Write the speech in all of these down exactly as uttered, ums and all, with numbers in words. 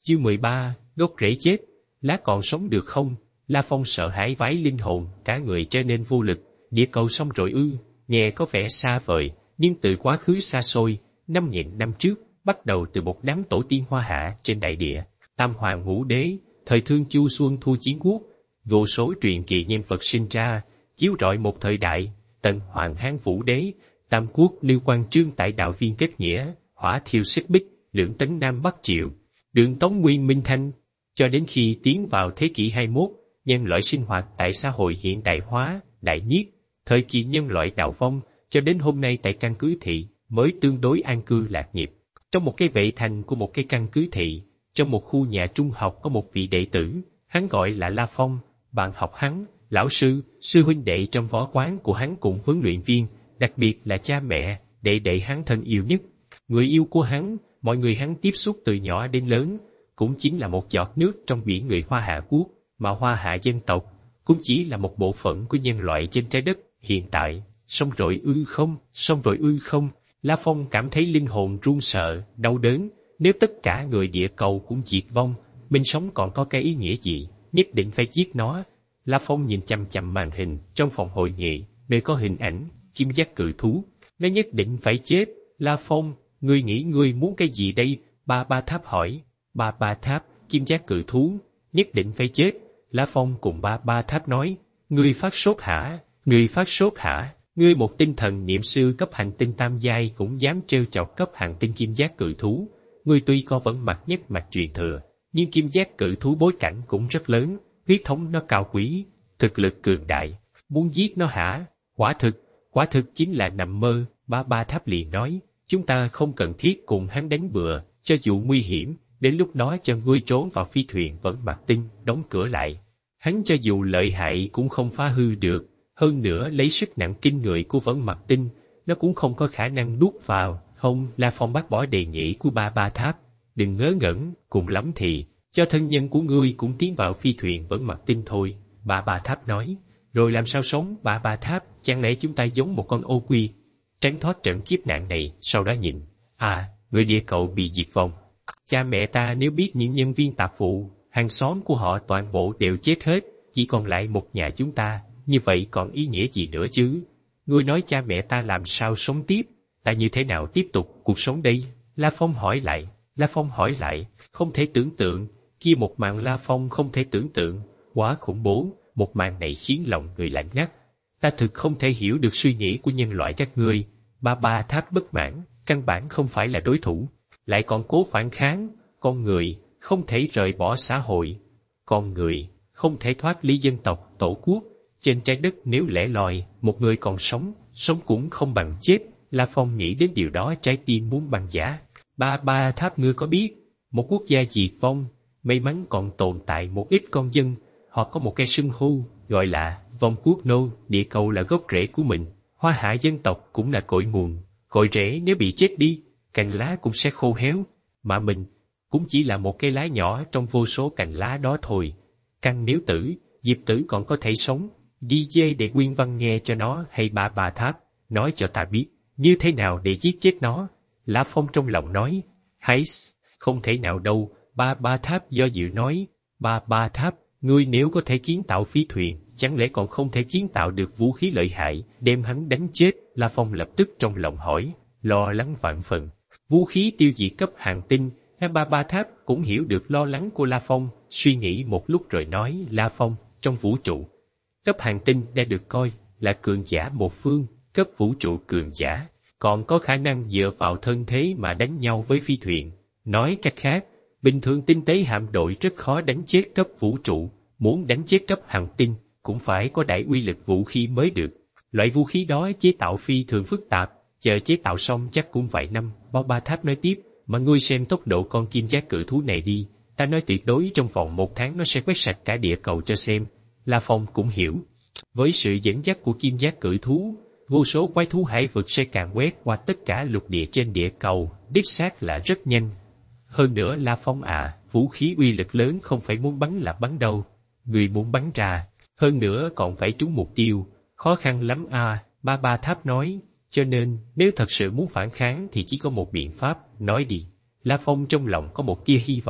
Chương mười ba, gốc rễ chết, lá còn sống được không? La Phong sợ hãi vái linh hồn, cả người trở nên vô lực. Địa cầu xong rồi ư? Nghe có vẻ xa vời, nhưng từ quá khứ xa xôi, năm nghìn năm trước, bắt đầu từ một đám tổ tiên Hoa Hạ trên đại địa, Tam Hoàng Ngũ Đế, thời Thương Chu Xuân Thu Chiến Quốc, vô số truyền kỳ nhân vật sinh ra, chiếu rọi một thời đại. Tần Hoàng Hán Vũ Đế, Tam Quốc Lưu Quang Trương tại đạo viên kết nghĩa, hỏa thiêu xích bích, lưỡng tấn Nam Bắc Triệu, đường Tống Nguyên Minh Thanh, cho đến khi tiến vào thế kỷ hai mươi mốt, nhân loại sinh hoạt tại xã hội hiện đại hóa, đại nhiệt, thời kỳ nhân loại đạo vong, cho đến hôm nay tại căn cứ thị mới tương đối an cư lạc nghiệp. Trong một cái vệ thành của một cái căn cứ thị, trong một khu nhà trung học có một vị đệ tử, hắn gọi là La Phong, bạn học hắn, lão sư, sư huynh đệ trong võ quán của hắn cùng huấn luyện viên, đặc biệt là cha mẹ, đệ đệ hắn thân yêu nhất. Người yêu của hắn, mọi người hắn tiếp xúc từ nhỏ đến lớn, cũng chính là một giọt nước trong biển người Hoa Hạ quốc, mà Hoa Hạ dân tộc, cũng chỉ là một bộ phận của nhân loại trên trái đất hiện tại. Xong rồi ư không, xong rồi ư không, La Phong cảm thấy linh hồn run sợ, đau đớn. Nếu tất cả người địa cầu cũng diệt vong, mình sống còn có cái ý nghĩa gì? Nhất định phải giết nó. La Phong nhìn chằm chằm màn hình trong phòng hội nghị, nơi có hình ảnh kim giác cự thú. Nó nhất định phải chết. La Phong, ngươi nghĩ ngươi muốn cái gì đây? Ba Ba Tháp hỏi. Ba Ba Tháp, kim giác cự thú, nhất định phải chết. La Phong cùng Ba Ba Tháp nói, ngươi phát sốt hả? Ngươi phát sốt hả? Ngươi một tinh thần niệm sư cấp hành tinh tam giai cũng dám trêu chọc cấp hành tinh kim giác cự thú. Ngươi tuy có vẫn mặt nhất mặt truyền thừa, nhưng kim giác cự thú bối cảnh cũng rất lớn, huyết thống nó cao quý, thực lực cường đại. Muốn giết nó hả? Quả thực, quả thực chính là nằm mơ. Ba Ba Tháp liền nói, chúng ta không cần thiết cùng hắn đánh bừa, cho dù nguy hiểm, đến lúc đó cho ngươi trốn vào phi thuyền vẫn mặt tinh, đóng cửa lại. Hắn cho dù lợi hại cũng không phá hư được, hơn nữa lấy sức nặng kinh người của vẫn mặt tinh, nó cũng không có khả năng nuốt vào. Không, La Phong bác bỏ đề nghị của Ba Ba Tháp, đừng ngớ ngẩn, cùng lắm thì, cho thân nhân của ngươi cũng tiến vào phi thuyền vẫn mặt tinh thôi. Ba Ba Tháp nói, rồi làm sao sống? Ba Ba Tháp, chẳng lẽ chúng ta giống một con ô quy, tránh thoát trận kiếp nạn này, sau đó nhìn, à, người địa cầu bị diệt vong. Cha mẹ ta nếu biết những nhân viên tạp vụ, hàng xóm của họ toàn bộ đều chết hết, chỉ còn lại một nhà chúng ta, như vậy còn ý nghĩa gì nữa chứ? Ngươi nói cha mẹ ta làm sao sống tiếp? Ta như thế nào tiếp tục cuộc sống đây? La Phong hỏi lại, La Phong hỏi lại, không thể tưởng tượng, kia một màn La Phong không thể tưởng tượng, quá khủng bố, một màn này khiến lòng người lạnh ngắt. Ta thực không thể hiểu được suy nghĩ của nhân loại các ngươi. Ba Ba Tháp bất mãn, căn bản không phải là đối thủ, lại còn cố phản kháng. Con người không thể rời bỏ xã hội, con người không thể thoát ly dân tộc, tổ quốc. Trên trái đất nếu lẻ loi, một người còn sống, sống cũng không bằng chết. La Phong nghĩ đến điều đó, trái tim muốn băng giá. Ba Ba Tháp, ngươi có biết, một quốc gia diệt vong, may mắn còn tồn tại một ít con dân, họ có một cái xưng hô, gọi là vong quốc nô. Địa cầu là gốc rễ của mình, Hoa Hạ dân tộc cũng là cội nguồn. Cội rễ nếu bị chết đi, cành lá cũng sẽ khô héo, mà mình cũng chỉ là một cây lá nhỏ trong vô số cành lá đó thôi. Căn nếu tử, Diệp Tử còn có thể sống. đê gi để Nguyên Văn nghe cho nó, hay Ba Ba Tháp, nói cho ta biết, như thế nào để giết chết nó? La Phong trong lòng nói, hay, không thể nào đâu. Ba Ba Tháp do dự nói, Ba Ba Tháp, ngươi nếu có thể kiến tạo phi thuyền, chẳng lẽ còn không thể kiến tạo được vũ khí lợi hại, đem hắn đánh chết? La Phong lập tức trong lòng hỏi, lo lắng vạn phần. Vũ khí tiêu diệt cấp hành tinh. Ba Ba Tháp cũng hiểu được lo lắng của La Phong, suy nghĩ một lúc rồi nói, La Phong, trong vũ trụ, cấp hành tinh đã được coi là cường giả một phương, cấp vũ trụ cường giả còn có khả năng dựa vào thân thế mà đánh nhau với phi thuyền. Nói cách khác, bình thường tinh tế hạm đội rất khó đánh chết cấp vũ trụ, muốn đánh chết cấp hành tinh cũng phải có đại uy lực vũ khí mới được. Loại vũ khí đó chế tạo phi thường phức tạp, chờ chế tạo xong chắc cũng vài năm. Ba Ba Tháp nói tiếp, mà ngươi xem tốc độ con kim giác cự thú này đi, ta nói tuyệt đối trong vòng một tháng nó sẽ quét sạch cả địa cầu cho xem. La Phong cũng hiểu, với sự dẫn dắt của kim giác cự thú, vô số quái thú hải vực sẽ càn quét qua tất cả lục địa trên địa cầu, đích xác là rất nhanh. Hơn nữa La Phong à, vũ khí uy lực lớn không phải muốn bắn là bắn đâu, người muốn bắn ra, hơn nữa còn phải trúng mục tiêu, khó khăn lắm à. Ba Ba Tháp nói, cho nên nếu thật sự muốn phản kháng thì chỉ có một biện pháp, nói đi. La Phong trong lòng có một tia hy vọng,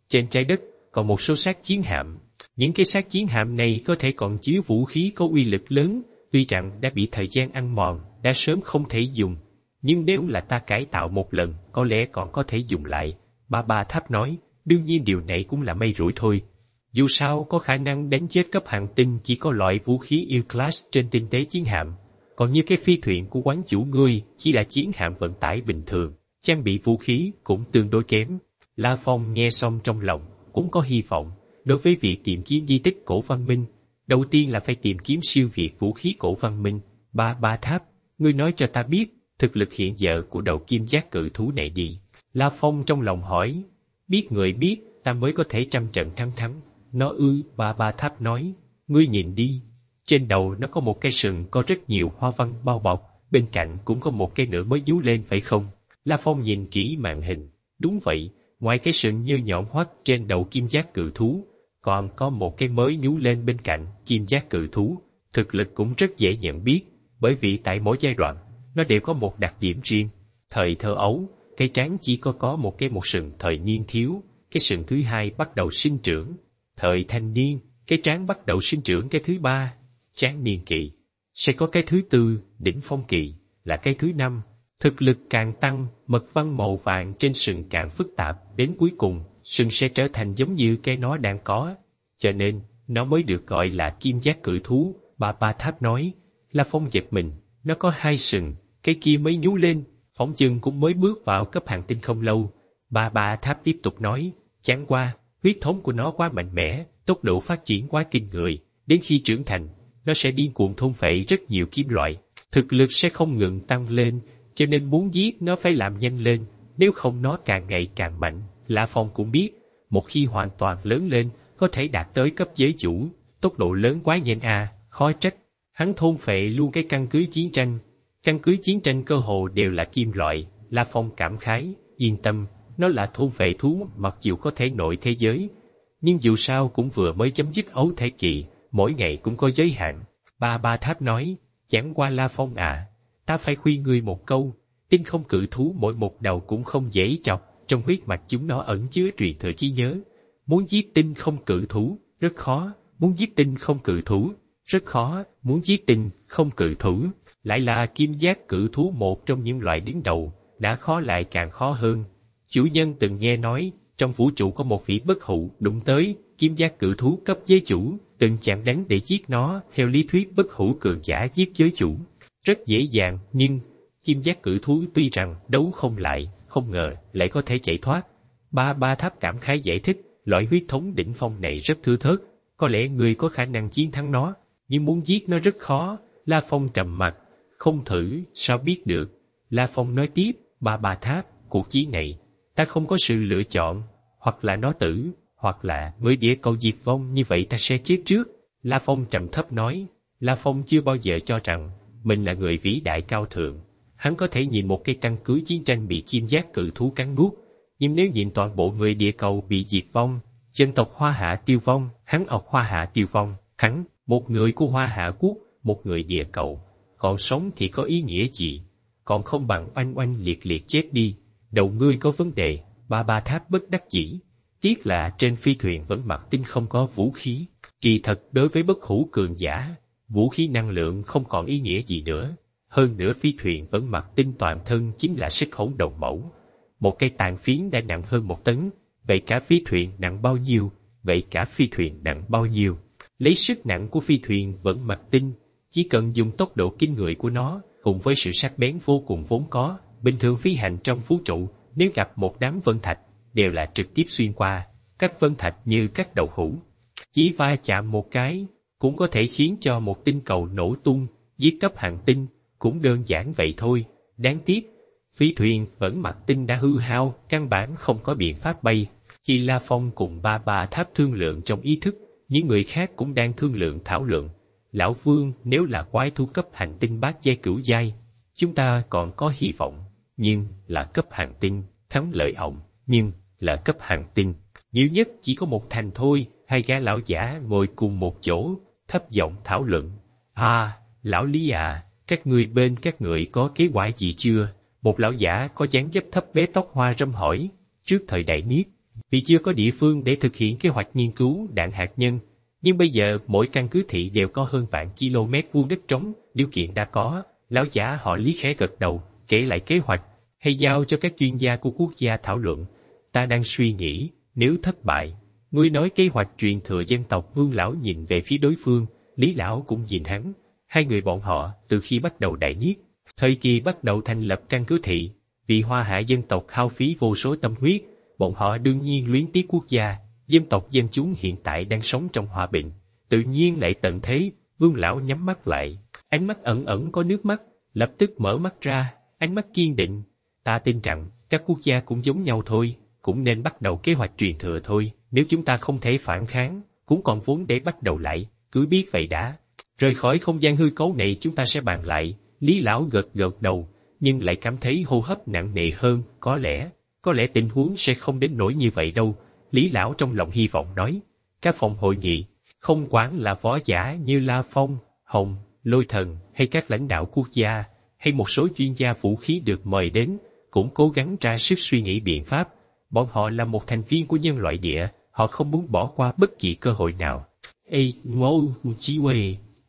trên trái đất còn một số xác chiến hạm. Những cái xác chiến hạm này có thể còn chứa vũ khí có uy lực lớn, tuy rằng đã bị thời gian ăn mòn, đã sớm không thể dùng. Nhưng nếu là ta cải tạo một lần, có lẽ còn có thể dùng lại. Ba Ba Tháp nói, đương nhiên điều này cũng là may rủi thôi. Dù sao có khả năng đánh chết cấp hành tinh chỉ có loại vũ khí yêu-class trên tinh tế chiến hạm. Còn như cái phi thuyền của quán chủ ngươi chỉ là chiến hạm vận tải bình thường, trang bị vũ khí cũng tương đối kém. La Phong nghe xong trong lòng, cũng có hy vọng. Đối với việc tìm kiếm di tích cổ văn minh, đầu tiên là phải tìm kiếm siêu việt vũ khí cổ văn minh. Ba Ba Tháp, ngươi nói cho ta biết thực lực hiện giờ của đầu kim giác cự thú này đi. La Phong trong lòng hỏi, biết người biết, ta mới có thể trăm trận thắng thắng. Nó ư, Ba Ba Tháp nói, ngươi nhìn đi. Trên đầu nó có một cái sừng có rất nhiều hoa văn bao bọc, bên cạnh cũng có một cái nữa mới nhú lên phải không? La Phong nhìn kỹ màn hình, đúng vậy, ngoài cái sừng như nhọn hoắt trên đầu kim giác cự thú, còn có một cái mới nhú lên bên cạnh kim giác cự thú. Thực lực cũng rất dễ nhận biết, bởi vì tại mỗi giai đoạn, nó đều có một đặc điểm riêng. Thời thơ ấu, cái trán chỉ có có một cái một sừng thời niên thiếu, cái sừng thứ hai bắt đầu sinh trưởng. Thời thanh niên, cái trán bắt đầu sinh trưởng cái thứ ba, trán niên kỳ. Sẽ có cái thứ tư, đỉnh phong kỳ, là cái thứ năm. Thực lực càng tăng, mật văn màu vàng trên sừng càng phức tạp, đến cuối cùng, sừng sẽ trở thành giống như cái nó đang có. Cho nên, nó mới được gọi là kim giác cự thú. Ba Ba Tháp nói. La Phong giật mình, nó có hai sừng, cái kia mới nhú lên, phỏng chừng cũng mới bước vào cấp hành tinh không lâu. Ba Ba Tháp tiếp tục nói, chẳng qua, huyết thống của nó quá mạnh mẽ, tốc độ phát triển quá kinh người, đến khi trưởng thành, nó sẽ điên cuồng thôn phệ rất nhiều kim loại, thực lực sẽ không ngừng tăng lên, cho nên muốn giết nó phải làm nhanh lên, nếu không nó càng ngày càng mạnh. La Phong cũng biết, một khi hoàn toàn lớn lên, có thể đạt tới cấp giới chủ, tốc độ lớn quá nhanh à, khó trách. Hắn thôn phệ luôn cái căn cứ chiến tranh, căn cứ chiến tranh cơ hồ đều là kim loại. La Phong cảm khái, yên tâm, nó là thôn phệ thú mặc dù có thể nội thế giới, nhưng dù sao cũng vừa mới chấm dứt ấu thể kỳ, mỗi ngày cũng có giới hạn. Ba Ba Tháp nói, chẳng qua La Phong à, ta phải khuyên ngươi một câu, tinh không cự thú mỗi một đầu cũng không dễ chọc, trong huyết mạch chúng nó ẩn chứa truyền thừa trí nhớ. Muốn giết tinh không cự thú, rất khó, muốn giết tinh không cự thú, rất khó, muốn giết tinh không cự thú, lại là kim giác cự thú một trong những loại đứng đầu, đã khó lại càng khó hơn. Chủ nhân từng nghe nói, trong vũ trụ có một vị bất hủ đụng tới, kim giác cự thú cấp giới chủ, từng chạm đánh để giết nó, theo lý thuyết bất hủ cường giả giết giới chủ. Rất dễ dàng, nhưng, kim giác cự thú tuy rằng đấu không lại, không ngờ lại có thể chạy thoát. Ba Ba Tháp cảm khái giải thích, loại huyết thống đỉnh phong này rất thưa thớt, có lẽ người có khả năng chiến thắng nó, nhưng muốn giết nó rất khó. La Phong trầm mặt, không thử, sao biết được. La Phong nói tiếp, Ba Ba Tháp, cuộc chiến này, ta không có sự lựa chọn, hoặc là nó tử, hoặc là mới địa cầu diệt vong, như vậy ta sẽ chết trước. La Phong trầm thấp nói, La Phong chưa bao giờ cho rằng mình là người vĩ đại cao thượng. Hắn có thể nhìn một cái căn cứ chiến tranh bị kim giác cự thú cắn nuốt, nhưng nếu nhìn toàn bộ người địa cầu bị diệt vong, dân tộc Hoa Hạ tiêu vong, hắn học Hoa Hạ tiêu vong, hắn, một người của Hoa Hạ quốc, một người địa cầu, còn sống thì có ý nghĩa gì? Còn không bằng oanh oanh liệt liệt chết đi, đầu ngươi có vấn đề. Ba Ba Tháp bất đắc dĩ, tiếc là trên phi thuyền vẫn mặc tinh không có vũ khí. Kỳ thật đối với bất hủ cường giả, vũ khí năng lượng không còn ý nghĩa gì nữa. Hơn nữa phi thuyền vẫn mặc tinh toàn thân chính là sức hỗn đồng mẫu. Một cây tàn phiến đã nặng hơn một tấn, vậy cả phi thuyền nặng bao nhiêu? Vậy cả phi thuyền nặng bao nhiêu? Lấy sức nặng của phi thuyền vẫn mặc tinh, chỉ cần dùng tốc độ kinh người của nó, cùng với sự sắc bén vô cùng vốn có, bình thường phi hành trong vũ trụ, nếu gặp một đám vân thạch, đều là trực tiếp xuyên qua. Các vân thạch như các đậu hũ, chỉ va chạm một cái, cũng có thể khiến cho một tinh cầu nổ tung, giết cấp hành tinh, cũng đơn giản vậy thôi. Đáng tiếc, phi thuyền vẫn mặc tinh đã hư hao, căn bản không có biện pháp bay. Khi La Phong cùng Ba Ba Tháp thương lượng trong ý thức, những người khác cũng đang thương lượng thảo luận. Lão Vương, nếu là quái thú cấp hành tinh bát giai cửu giai, chúng ta còn có hy vọng, nhưng là cấp hành tinh, thắng lợi ổng, nhưng là cấp hành tinh, nhiều nhất chỉ có một thành thôi. Hai gã lão giả ngồi cùng một chỗ, thấp giọng thảo luận. À, lão Lý à, các người bên các người có kế hoạch gì chưa? Một lão giả có dáng dấp thấp bé tóc hoa râm hỏi. Trước thời đại Niết, vì chưa có địa phương để thực hiện kế hoạch nghiên cứu đạn hạt nhân. Nhưng bây giờ mỗi căn cứ thị đều có hơn vạn km vuông đất trống, điều kiện đã có. Lão giả họ Lý khẽ gật đầu, kể lại kế hoạch, hay giao cho các chuyên gia của quốc gia thảo luận. Ta đang suy nghĩ, nếu thất bại, ngươi nói kế hoạch truyền thừa dân tộc. Vương lão nhìn về phía đối phương, Lý lão cũng nhìn hắn. Hai người bọn họ, từ khi bắt đầu đại nhiệt, thời kỳ bắt đầu thành lập căn cứ thị, vì Hoa Hạ dân tộc hao phí vô số tâm huyết, bọn họ đương nhiên luyến tiếc quốc gia. Dân tộc dân chúng hiện tại đang sống trong hòa bình, tự nhiên lại tận thế. Vương lão nhắm mắt lại, ánh mắt ẩn ẩn có nước mắt, lập tức mở mắt ra, ánh mắt kiên định. Ta tin rằng, các quốc gia cũng giống nhau thôi, cũng nên bắt đầu kế hoạch truyền thừa thôi. Nếu chúng ta không thể phản kháng, cũng còn vốn để bắt đầu lại, cứ biết vậy đã. Rời khỏi không gian hư cấu này chúng ta sẽ bàn lại. Lý lão gật gật đầu, nhưng lại cảm thấy hô hấp nặng nề hơn. Có lẽ, có lẽ tình huống sẽ không đến nỗi như vậy đâu. Lý lão trong lòng hy vọng nói. Các phòng hội nghị, không quản là võ giả như La Phong, Hồng, Lôi Thần hay các lãnh đạo quốc gia, hay một số chuyên gia vũ khí được mời đến, cũng cố gắng ra sức suy nghĩ biện pháp. Bọn họ là một thành viên của nhân loại địa, họ không muốn bỏ qua bất kỳ cơ hội nào. Ê, ngô, chi quê.